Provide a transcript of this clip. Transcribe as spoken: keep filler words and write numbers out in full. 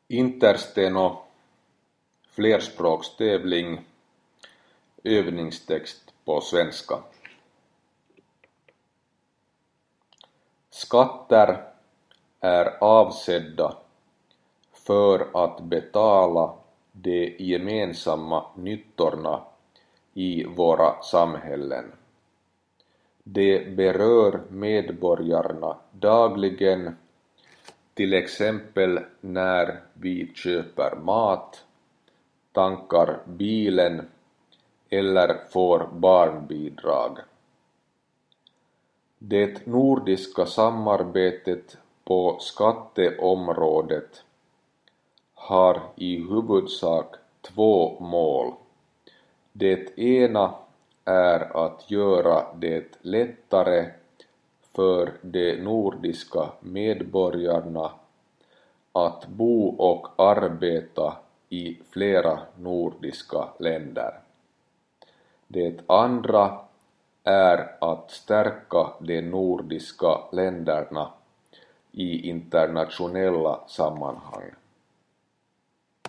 Intersteno, flerspråkstävling, övningstext på svenska. Skatter är avsedda för att betala de gemensamma nyttorna i våra samhällen. Det berör medborgarna dagligen, till exempel när vi köper mat, tankar bilen eller får barnbidrag. Det nordiska samarbetet på skatteområdet har i huvudsak två mål. Det ena är att göra det lättare för de nordiska medborgarna att bo och arbeta i flera nordiska länder. Det andra är att stärka de nordiska länderna i internationella sammanhang.